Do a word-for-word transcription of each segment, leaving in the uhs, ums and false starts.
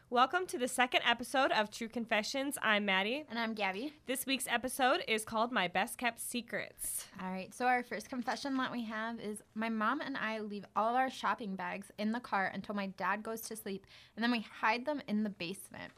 Welcome to the second episode of True Confessions. I'm Maddie. And I'm Gabby. This week's episode is called My Best Kept Secrets. All right, so our first confession that we have is my mom and I leave all of our shopping bags in the car until my dad goes to sleep, and then we hide them in the basement.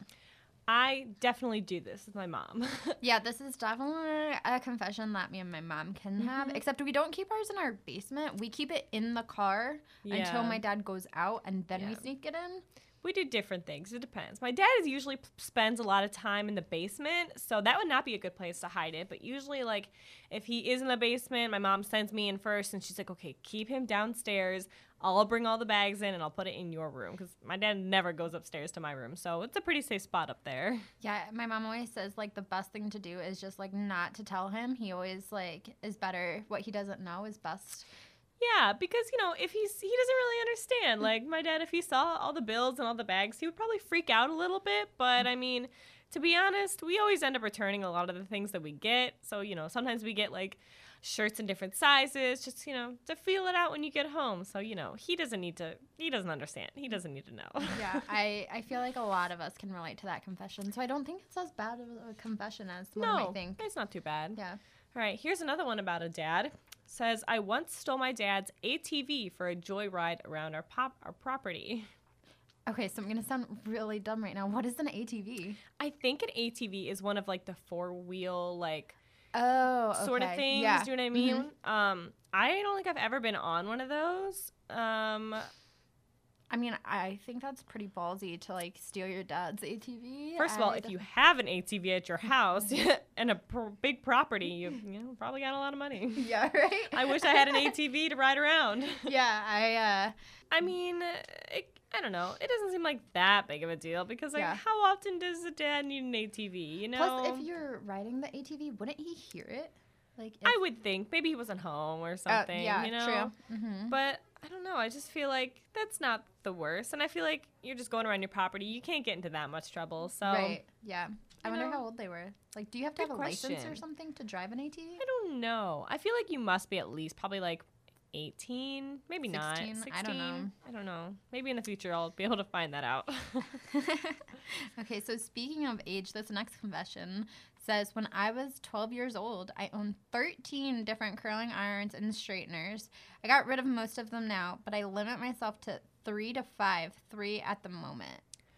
I definitely do this with my mom. Yeah, this is definitely a confession that me and my mom can have, Mhm. except we don't keep ours in our basement. We keep it in the car Yeah. until my dad goes out, and then we Yeah. sneak it in. We do different things. It depends. My dad is usually p- spends a lot of time in the basement, so that would not be a good place to hide it. But usually, like, if he is in the basement, my mom sends me in first, and she's like, okay, keep him downstairs. I'll bring all the bags in, and I'll put it in your room, because my dad never goes upstairs to my room, so it's a pretty safe spot up there. Yeah, my mom always says, like, the best thing to do is just, like, not to tell him. He always, like, is better. What he doesn't know is best. Yeah, because, you know, if he's, he doesn't really understand. Like, my dad, if he saw all the bills and all the bags, he would probably freak out a little bit. But, I mean, to be honest, we always end up returning a lot of the things that we get. So, you know, sometimes we get, like, shirts in different sizes, just, you know, to feel it out when you get home. So, you know, he doesn't need to, he doesn't understand. He doesn't need to know. Yeah, I, I feel like a lot of us can relate to that confession. So I don't think it's as bad of a confession as one No, might think. it's not too bad. Yeah. All right, here's another one about a dad. Says, I once stole my dad's A T V for a joyride around our pop our property. Okay, so I'm going to sound really dumb right now. What is an A T V? I think an A T V is one of, like, the four-wheel, like, Oh, okay. sort of things. Yeah. Do you know what I mean? Mhm. Um, I don't think I've ever been on one of those. Um, I mean, I think that's pretty ballsy to, like, steal your dad's A T V. first of all, I if you def- have an A T V at your house and a pr- big property, you you know probably got a lot of money. Yeah, right? I wish I had an A T V to ride around. Yeah, I, uh... I mean, it, I don't know. It doesn't seem like that big of a deal because, like, Yeah. how often does a dad need an A T V? You know. Plus, if you're riding the A T V, wouldn't he hear it? Like, if, I would think maybe he wasn't home or uh, something. yeah, you know. true. Mm-hmm. But I don't know. I just feel like that's not the worst. And I feel like you're just going around your property. You can't get into that much trouble. So Right, yeah. I you wonder know, how old they were. Like, do you have to good have a license or question. something to drive an A T V? I don't know. I feel like you must be at least probably like eighteen, maybe not. sixteen? sixteen. I don't know. I don't know. Maybe in the future I'll be able to find that out. Okay, so speaking of age, this next confession says when I was twelve years old, I owned thirteen different curling irons and straighteners. I got rid of most of them now, but I limit myself to three to five, three at the moment.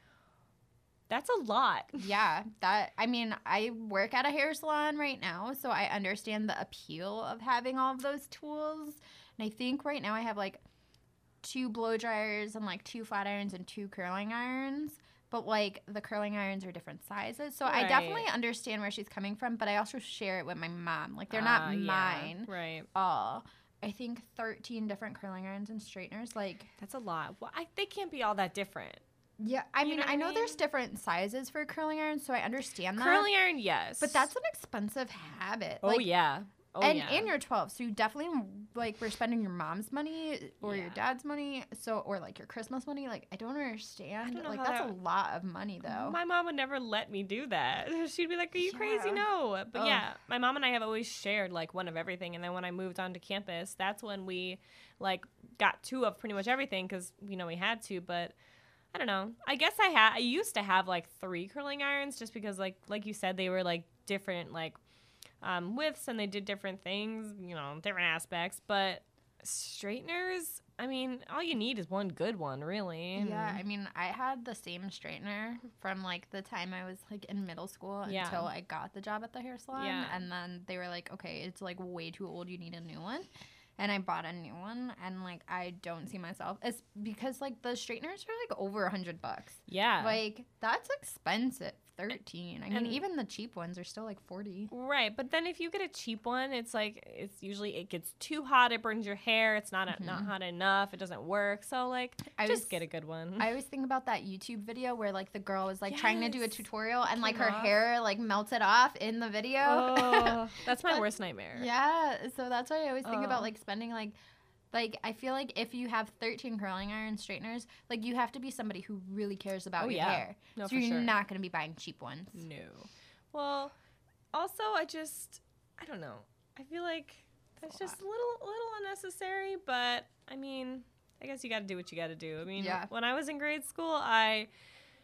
That's a lot. Yeah, that, I mean, I work at a hair salon right now, so I understand the appeal of having all of those tools. And I think right now I have like two blow dryers and like two flat irons and two curling irons. But like the curling irons are different sizes. So I Right. definitely understand where she's coming from, but I also share it with my mom. Like they're Ah, not yeah, mine. Right. All. I think thirteen different curling irons and straighteners. Like, That's a lot. Well, I, they can't be all that different. yeah, I You mean, know what I I know there's mean? different sizes for curling irons, so I understand that. Curling iron, yes. But that's an expensive habit. Oh, like, yeah. Oh, and, yeah. and you're twelve, so you definitely like were spending your mom's money or your Yeah. dad's money, so or like your Christmas money. Like I don't understand. I don't know like how that's that- a lot of money though. My mom would never let me do that. She'd be like, are you crazy? Yeah. No. But Ugh. yeah, my mom and I have always shared like one of everything. And then when I moved onto campus, that's when we like got two of pretty much everything because, you know, we had to. But I don't know. I guess I had, I used to have like three curling irons just because like, like you said, they were like different, like um, widths and they did different things, you know, different aspects. But straighteners, I mean, all you need is one good one, really. Yeah, I mean, I had the same straightener from like the time I was like in middle school Yeah. until I got the job at the hair salon, Yeah. and then they were like, okay, it's like way too old. You need a new one. And I bought a new one, and like I don't see myself. It's because like the straighteners are like over a hundred bucks. Yeah. Like that's expensive. Thirteen. I mean, And- even the cheap ones are still like forty. Right, but then if you get a cheap one, it's like it's usually it gets too hot, it burns your hair, it's not not Mhm. hot enough, it doesn't work. So like I just was- get a good one. I always think about that YouTube video where like the girl was like trying to do a Yes. tutorial and like Came her off. hair like melted off in the video. oh, that's my But- worst nightmare. Yeah, so that's why I always think Oh. about like spending like like I feel like if you have thirteen curling iron straighteners, like you have to be somebody who really cares about Oh, your yeah. hair. No, so for you're sure. not going to be buying cheap ones. No. Well, also I just I don't know. I feel like that's a just a little a little unnecessary, but I mean, I guess you got to do what you got to do. I mean, Yeah. when I was in grade school, I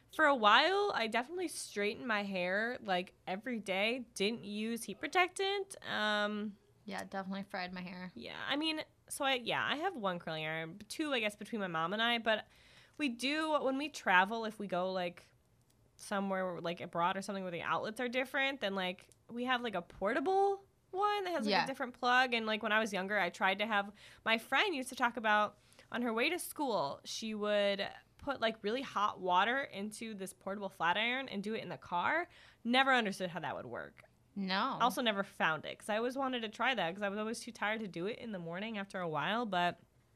For a while, I definitely straightened my hair like every day. Didn't use heat protectant. Um, Yeah, definitely fried my hair. yeah, I mean, so I yeah, I have one curling iron, two I guess between my mom and I. But we do when we travel. If we go like somewhere like abroad or something where the outlets are different, then like we have like a portable one that has like Yeah. a different plug. And like when I was younger, I tried to have. My friend used to talk about on her way to school, she would put like really hot water into this portable flat iron and do it in the car. Never understood how that would work. No. Also never found it because I always wanted to try that because I was always too tired to do it in the morning after a while. But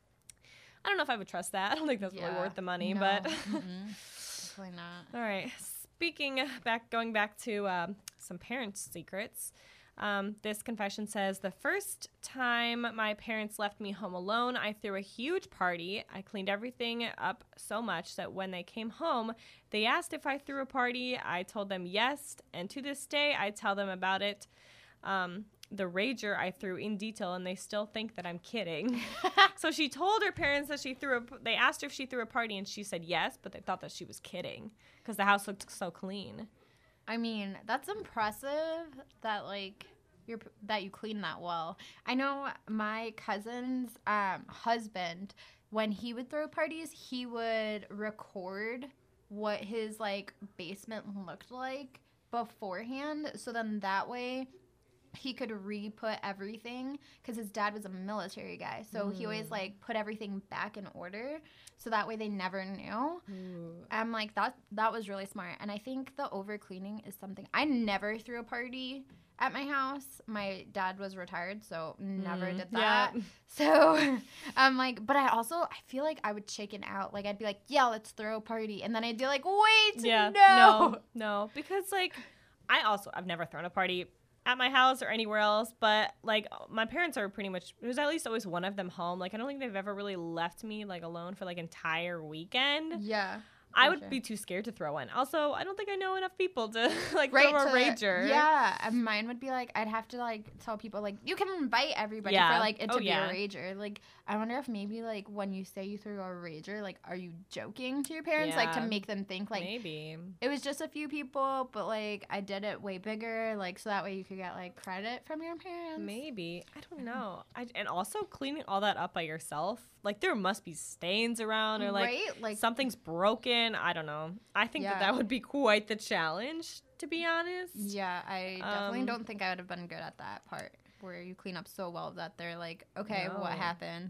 I don't know if I would trust that. I don't think that's really Yeah. worth the money. No. But Mm-mm. Definitely not. all right, speaking back, going back to um, some parents' secrets. Um, this confession says, the first time my parents left me home alone, I threw a huge party. I cleaned everything up so much that when they came home, they asked if I threw a party. I told them yes, and to this day, I tell them about it. Um, the rager I threw in detail, and they still think that I'm kidding. So she told her parents that she threw a, they asked her if she threw a party, and she said yes, but they thought that she was kidding because the house looked so clean. I mean, that's impressive that like you're that you clean that well. I know my cousin's um, husband, when he would throw parties, he would record what his like basement looked like beforehand, so then that way he could re-put everything, because his dad was a military guy, so he always like put everything back in order, so that way they never knew. Ooh. I'm like, that that was really smart. And I think the over cleaning is something. I never threw a party at my house. My dad was retired, so never Mm, did that. yeah. So I'm like, but I also I feel like I would chicken out. Like I'd be like, yeah, let's throw a party, and then I'd be like, wait, Yeah, no. no, no, because like I also I've never thrown a party at my house or anywhere else, but like my parents are pretty much, there's at least always one of them home. Like I don't think they've ever really left me like alone for like entire weekend. Yeah. I for would sure. be too scared to throw one. Also, I don't think I know enough people to like Right, throw a to- rager. Yeah, and mine would be like, I'd have to like tell people like, you can invite everybody Yeah. for like it to Oh, be yeah. a rager. Like, I wonder if maybe like when you say you threw a rager, like, are you joking to your parents, like to Yeah. make them think like Maybe. it was just a few people, but like I did it way bigger, like so that way you could get like credit from your parents. Maybe. I don't know. I, and also cleaning all that up by yourself. Like there must be stains around or like right? Like something's broken. I don't know. I think that Yeah. that would be quite the challenge, to be honest. yeah, I definitely Um, don't think I would have been good at that part where you clean up so well that they're like, okay, No. what happened?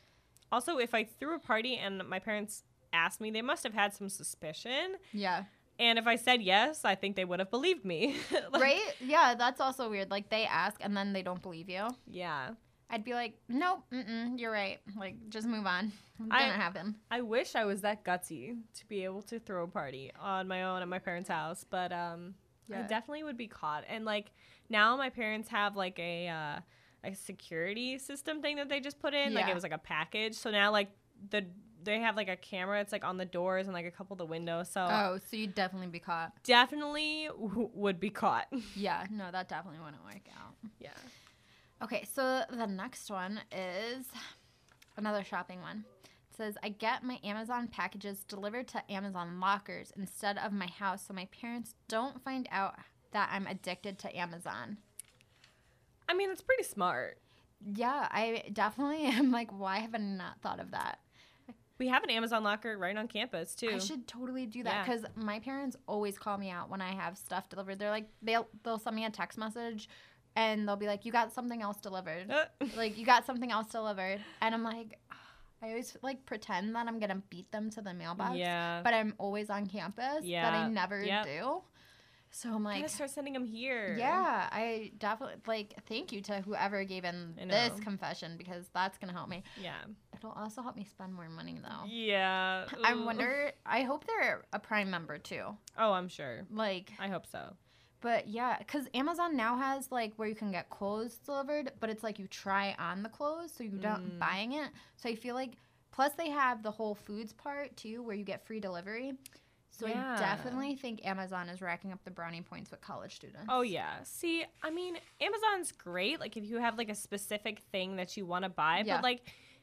Also, if I threw a party and my parents asked me, they must have had some suspicion. Yeah. And if I said yes, I think they would have believed me. Like, Right? Yeah, that's also weird. Like they ask and then they don't believe you. Yeah. I'd be like, nope, mm-mm, you're right. Like, just move on. It I- didn't happen. I wish I was that gutsy to be able to throw a party on my own at my parents' house, but um, I Yeah. definitely would be caught. And like now, my parents have like a uh, a security system thing that they just put in. Like Yeah. it was like a package. So now like the they have like a camera. It's like on the doors and like a couple of the windows. So Oh, so you'd definitely be caught. definitely w- would be caught. Yeah, no, that definitely wouldn't work out. Yeah. Okay, so the next one is another shopping one. It says, I get my Amazon packages delivered to Amazon lockers instead of my house so my parents don't find out that I'm addicted to Amazon. I mean, it's pretty smart. Yeah, I definitely am like, why have I not thought of that? We have an Amazon locker right on campus too. I should totally do that Yeah. because my parents always call me out when I have stuff delivered. They're like, they'll they'll send me a text message, and they'll be like, "You got something else delivered." Uh, Like, you got something else delivered, and I'm like, I always like pretend that I'm gonna beat them to the mailbox, yeah. but I'm always on campus. That Yeah. I never Yep. do. So I'm I like, gotta start sending them here. yeah, I definitely like. Thank you to whoever gave in I this know. confession because that's gonna help me. Yeah. It'll also help me spend more money though. Yeah. I Ugh. wonder. I hope they're a Prime member too. Oh, I'm sure. Like, I hope so. but yeah, because Amazon now has like where you can get clothes delivered, but it's like you try on the clothes, so you don't Mm. buying it. So I feel like, plus they have the Whole Foods part too, where you get free delivery. So Yeah. I definitely think Amazon is racking up the brownie points with college students. Oh yeah. See, I mean, Amazon's great. Like if you have like a specific thing that you want to buy, Yeah. but like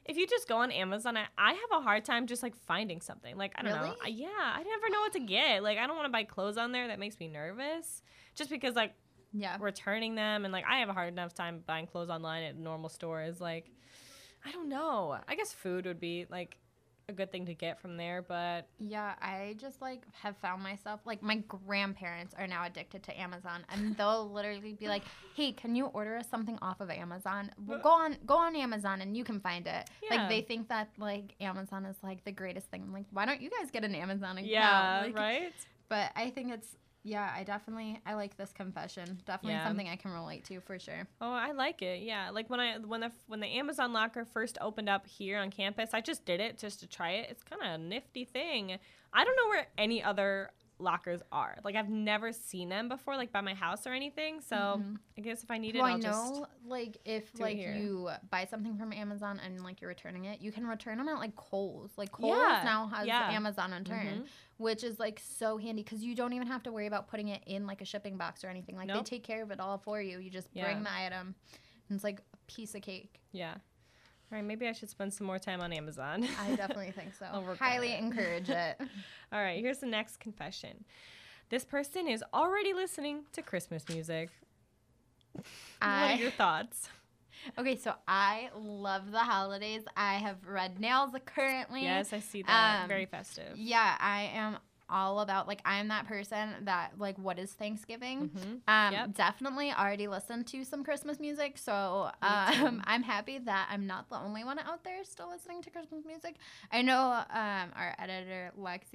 if you just go on Amazon, I, I have a hard time just like finding something. Like, I don't know. Really? I, yeah, I never know what to get. Like, I don't want to buy clothes on there. That makes me nervous. Just because like Yeah. returning them and like I have a hard enough time buying clothes online at normal stores. Like, I don't know. I guess food would be like a good thing to get from there, but Yeah, I just like have found myself like my grandparents are now addicted to Amazon, and they'll literally be like, "Hey, can you order us something off of Amazon? Well, go on, go on Amazon, and you can find it." Yeah. Like they think that like Amazon is like the greatest thing. I'm like, why don't you guys get an Amazon account? yeah, Like, right? But I think it's yeah, I definitely I like this confession. Definitely Yeah. something I can relate to for sure. Oh, I like it. Yeah, like when I when the when the Amazon locker first opened up here on campus, I just did it just to try it. It's kind of a nifty thing. I don't know where any other lockers are. Like I've never seen them before, like by my house or anything. So Mhm. I guess if I need it, Well, I'll I know, just like, if, do it like, here. you buy something from Amazon and, like, you're returning it, you can return them at, like, Kohl's. Like, Kohl's Yeah, now has yeah. Amazon Return, Mhm. which is, like, so handy because you don't even have to worry about putting it in, like, a shipping box or anything. Like, Nope. they take care of it all for you. You just Yeah. bring the item, and it's, like, a piece of cake. Yeah. All right, maybe I should spend some more time on Amazon. I definitely think so. I'll work on Highly it. encourage it. All right, here's the next confession. This person is already listening to Christmas music. What I- are your thoughts? Okay, so I love the holidays. I have red nails currently. Yes, I see that. Um, Very festive. Yeah, I am all about, like, I'm that person that, like, what is Thanksgiving? Mhm. Um, Yep. Definitely already listened to some Christmas music, so Me too. um, I'm happy that I'm not the only one out there still listening to Christmas music. I know um, our editor,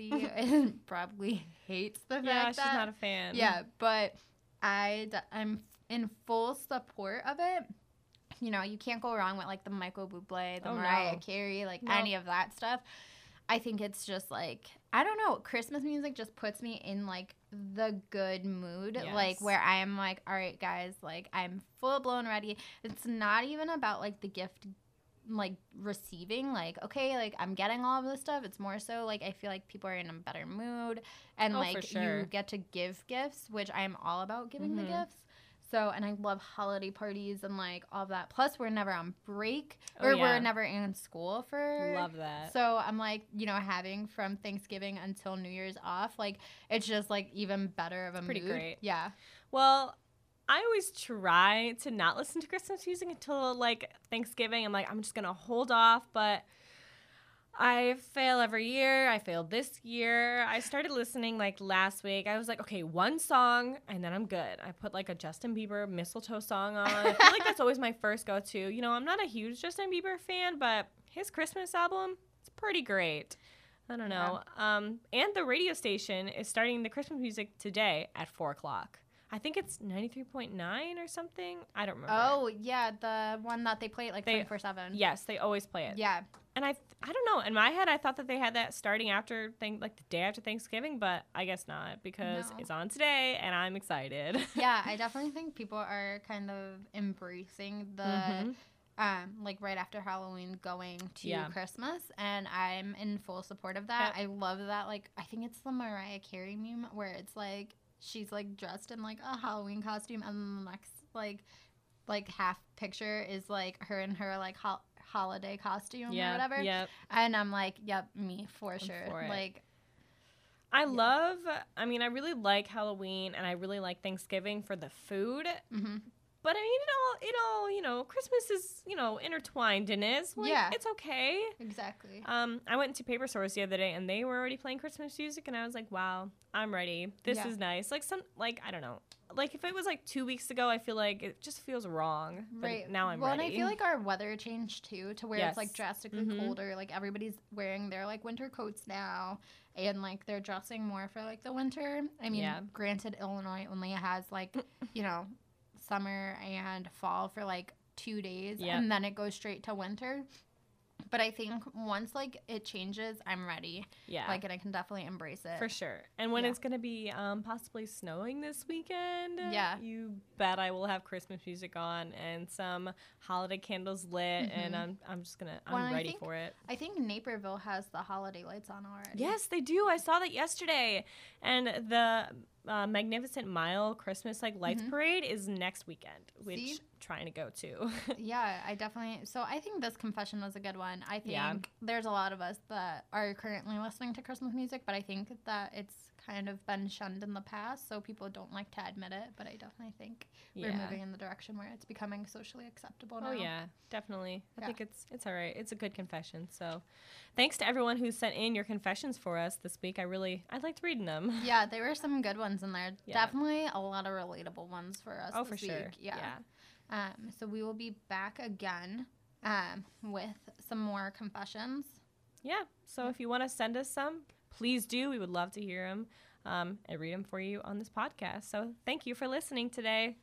Lexi, probably hates the fact Yeah, she's that. not a fan. Yeah, but I, d- I'm in full support of it. You know, you can't go wrong with, like, the Michael Bublé, the Oh, Mariah no. Carey, like, No. any of that stuff. I think it's just, like, I don't know. Christmas music just puts me in, like, the good mood. Like, Yes. where I am, like, all right, guys, like, I'm full-blown ready. It's not even about, like, the gift, like, receiving. Like, okay, like, I'm getting all of this stuff. It's more so, like, I feel like people are in a better mood. And, Oh, for like, sure. you get to give gifts, which I am all about giving the Mhm. gifts. So, and I love holiday parties and, like, all of that. Plus, we're never on break, Oh, or yeah. we're never in school for. Love that. So, I'm, like, you know, having from Thanksgiving until New Year's off, like, it's just, like, even better of a Pretty mood. great. Yeah. Well, I always try to not listen to Christmas music until like Thanksgiving. I'm like, I'm just gonna hold off, but I fail every year. I failed this year. I started listening like last week. I was like, okay, one song and then I'm good. I put like a Justin Bieber mistletoe song on. I feel like that's always my first go-to. You know, I'm not a huge Justin Bieber fan, but his Christmas album, it's pretty great. I don't know. Um, and the radio station is starting the Christmas music today at four o'clock. I think it's ninety-three point nine or something. I don't remember. Oh, yeah, the one that they play it, like, They- twenty-four seven. Yes, they always play it. Yeah. And I, I don't know. In my head, I thought that they had that starting after, thing, like the day after Thanksgiving, but I guess not because No. it's on today, and I'm excited. Yeah, I definitely think people are kind of embracing the, Mhm. um, like, right after Halloween going to Yeah. Christmas, and I'm in full support of that. Yep. I love that, like, I think it's the Mariah Carey meme where it's, like, she's, like, dressed in, like, a Halloween costume, and then the next, like, like, half picture is, like, her in her, like, ho- holiday costume or Yeah. whatever. Yep. And I'm like, yep, me, for sure. for it. Like, I love. I mean, I really like Halloween, and I really like Thanksgiving for the food. mhm. But I mean, it all, it all, you know, Christmas is, you know, intertwined in it. Like, Yeah. it's okay. Exactly. Um, I went to paper stores the other day, and they were already playing Christmas music, and I was like, wow, I'm ready. This Yeah. is nice. Like some, like I don't know, like if it was like two weeks ago, I feel like it just feels wrong. But Right. now I'm well, ready. and I feel like our weather changed too, to where Yes. it's like drastically Mhm. colder. Like everybody's wearing their like winter coats now, and like they're dressing more for like the winter. I mean, Yeah. granted, Illinois only has like you know summer and fall for like two days, Yep. and then it goes straight to winter. But I think once like it changes, I'm ready. yeah, Like, and I can definitely embrace it. for sure. And when Yeah. it's gonna be um, possibly snowing this weekend, Yeah. you bet I will have Christmas music on and some holiday candles lit, and Mhm. I'm I'm just gonna I'm Well, I ready think- for it. I think Naperville has the holiday lights on already. Yes, they do. I saw that yesterday. And the uh, Magnificent Mile Christmas like lights Mhm. parade is next weekend, which See? I'm trying to go to. Yeah, I definitely. So I think this confession was a good one. I think Yeah. there's a lot of us that are currently listening to Christmas music, but I think that it's kind of been shunned in the past, so people don't like to admit it. But I definitely think we're Yeah. moving in the direction where it's becoming socially acceptable now. Oh yeah, definitely. I Yeah. think it's it's all right. It's a good confession. So, thanks to everyone who sent in your confessions for us this week. I really I liked reading them. Yeah, there were some good ones in there. Yeah. Definitely a lot of relatable ones for us. Oh, this for sure. week. Yeah. Yeah. Um, so we will be back again um, with some more confessions. Yeah. So if you want to send us some, please do. We would love to hear them um, and read them for you on this podcast. So thank you for listening today.